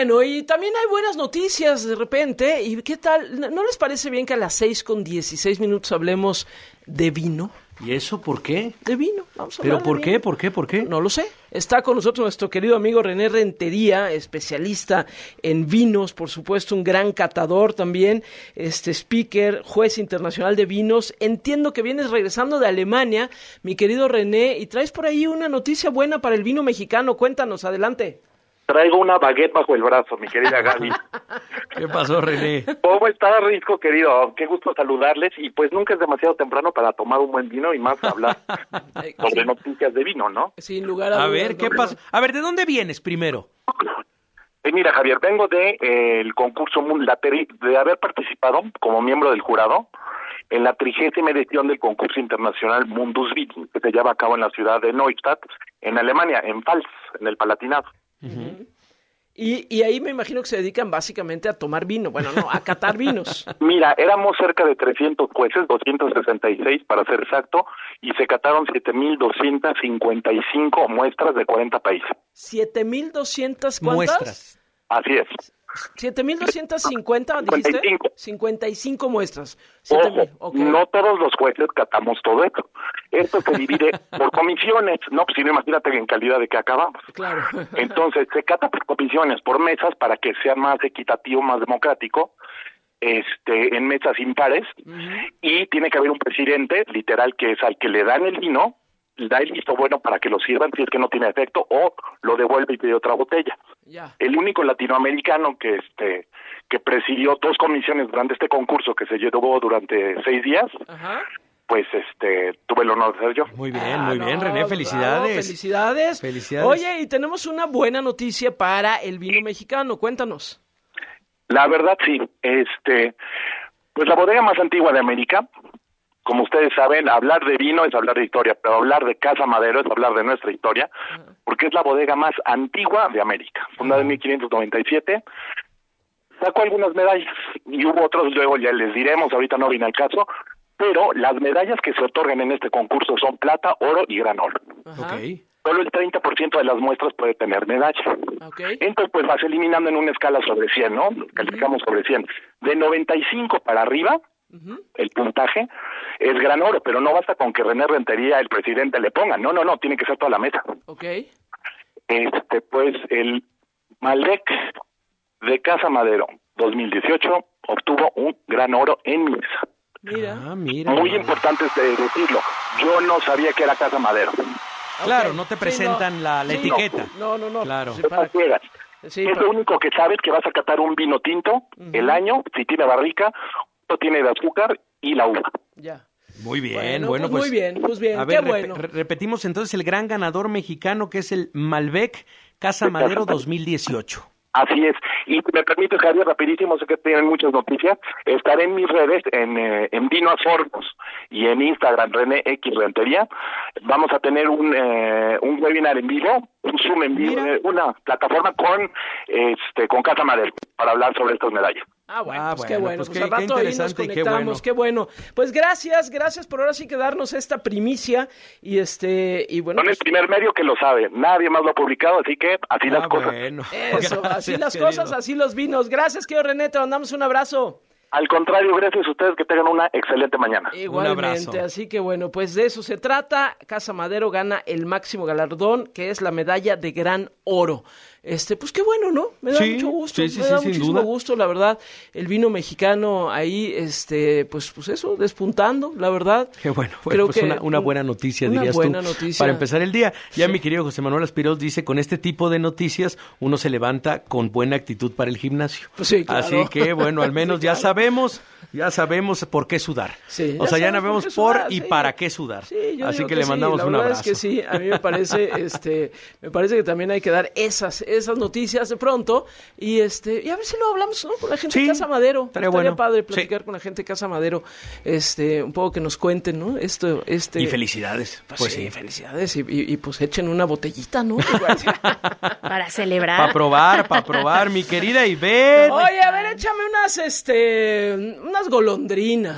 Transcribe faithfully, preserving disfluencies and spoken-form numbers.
Bueno, y también hay buenas noticias de repente. ¿Y qué tal? ¿No les parece bien que a las seis con dieciséis minutos hablemos de vino? ¿Y eso por qué? De vino, vamos a ¿Pero hablar de por vino. qué? ¿Por qué? ¿Por qué? No lo sé. Está con nosotros nuestro querido amigo René Rentería, especialista en vinos, por supuesto, un gran catador también, este speaker, juez internacional de vinos. Entiendo que vienes regresando de Alemania, mi querido René, y traes por ahí una noticia buena para el vino mexicano. Cuéntanos, adelante. Traigo una baguette bajo el brazo, mi querida Gaby. ¿Qué pasó, René? ¿Cómo está, Risco, querido? Qué gusto saludarles. Y pues nunca es demasiado temprano para tomar un buen vino y más hablar sobre noticias de vino, ¿no? Sin lugar a, A dudas, ver, ¿qué ¿no? pasa? A ver, ¿de dónde vienes primero? Eh, mira, Javier, vengo de eh, el concurso, mun- la teri- de haber participado como miembro del jurado en la trigésima edición del concurso internacional Mundus Vini, que se lleva a cabo en la ciudad de Neustadt, en Alemania, en Pfalz, en el Palatinado. Uh-huh. Y, y ahí me imagino que se dedican básicamente a tomar vino, bueno, no, a catar vinos. Mira, éramos cerca de trescientos jueces, doscientos sesenta y seis para ser exacto, y se cataron siete mil doscientas cincuenta y cinco muestras de cuarenta países. ¿siete mil doscientas cuántas? Muestras. Así es. ¿siete mil doscientas cincuenta, dijiste? cincuenta y cinco. cincuenta y cinco muestras. siete mil, Ojo, okay. no todos los jueces catamos todo esto. Esto se divide por comisiones, no, pues si no, imagínate en calidad de que acabamos. Claro. Entonces, se cata por comisiones, por mesas, para que sea más equitativo, más democrático, este, en mesas impares, uh-huh. Y tiene que haber un presidente, literal, que es al que le dan el vino, da el visto bueno para que lo sirvan si es que no tiene efecto, o lo devuelve y pide otra botella. Yeah. El único latinoamericano que este que presidió dos comisiones durante este concurso que se llevó durante seis días, uh-huh. Pues este tuve el honor de ser yo. Muy bien, ah, muy no, bien, René, felicidades. Bravo, felicidades. Felicidades. Oye, y tenemos una buena noticia para el vino mexicano, cuéntanos. La verdad sí, este, pues la bodega más antigua de América. Como ustedes saben, hablar de vino es hablar de historia, pero hablar de Casa Madero es hablar de nuestra historia, uh-huh. Porque es la bodega más antigua de América, fundada uh-huh. en mil quinientos noventa y siete. Sacó algunas medallas y hubo otros, luego ya les diremos, ahorita no viene al caso, pero las medallas que se otorgan en este concurso son plata, oro y gran oro. Uh-huh. Okay. Solo el treinta por ciento de las muestras puede tener medalla. Okay. Entonces, pues vas eliminando en una escala sobre cien, ¿no? Calificamos uh-huh. sobre cien. De noventa y cinco para arriba, uh-huh. El puntaje es gran oro, pero no basta con que René Rentería, el presidente, le ponga. No, no, no, tiene que ser toda la mesa. Okay. Este, pues, el Malbec de Casa Madero dos mil dieciocho obtuvo un gran oro en mi mesa. Mira. Ah, mira. Muy importante decirlo. Yo no sabía que era Casa Madero. Claro, Okay. no te presentan sí, no. la, la sí, etiqueta. No, no, no. Claro. Sí, para... sí, es para... lo único que sabes, que vas a catar un vino tinto, uh-huh. El año, si tiene barrica, no tiene de azúcar y la uva. Ya. Muy bien, bueno, bueno, pues, pues muy bien, pues bien, a ver, qué bueno. Rep- repetimos entonces el gran ganador mexicano, que es el Malbec Casa Madero dos mil dieciocho. Así es, y me permite, Javier, rapidísimo, sé que tienen muchas noticias, estaré en mis redes, en, eh, en Vino a Sorbos y en Instagram, René X Rentería. Vamos a tener un eh, un webinar en vivo, un Zoom en vivo, eh, una plataforma con este con Casa Madero para hablar sobre estas medallas. Ah, bueno, ah, pues bueno, qué bueno, pues, pues qué, al rato qué ahí nos conectamos, qué bueno. qué bueno. Pues gracias, gracias por ahora sí que darnos esta primicia y este y bueno. Son pues... el primer medio que lo sabe, nadie más lo ha publicado, así que así ah, las cosas. Bueno. Eso, Gracias, así las querido. cosas, así los vinos. Gracias, querido René, te mandamos un abrazo. Al contrario, gracias a ustedes, que tengan una excelente mañana. Igualmente, así que bueno, pues de eso se trata. Casa Madero gana el máximo galardón, que es la medalla de gran oro. Este, pues qué bueno, ¿no? Me da sí, mucho gusto, sí, sí, me sí, da sin muchísimo duda. gusto, la verdad. El vino mexicano ahí, este, pues, pues eso, despuntando, la verdad. Qué bueno, pues, Creo pues que una, una buena noticia, una dirías buena tú, noticia. para empezar el día. Ya Sí. mi querido José Manuel Aspiros dice, con este tipo de noticias uno se levanta con buena actitud para el gimnasio. Pues sí, claro. Así que, bueno, al menos Sí, ya claro. sabemos, ya sabemos por qué sudar. Sí, o sea, ya sabes sabemos por, qué por sudar, y sí. para qué sudar. Sí, yo Así digo que, le mandamos sí. un La verdad abrazo. es que sí, a mí me parece, este, me parece que también hay que dar esas, esas noticias de pronto y este, y a ver si lo hablamos, ¿no? Con la gente Sí, de Casa Madero. estaría Estaría bueno. padre platicar Sí. con la gente de Casa Madero, este, un poco que nos cuenten, ¿no? Esto, este. Y felicidades. Pues, Pues sí, sí. felicidades y, y, y pues echen una botellita, ¿no? Para celebrar. Para probar, para probar, mi querida Ivette. Oye, a ver, échame unas, este, unas golondrinas.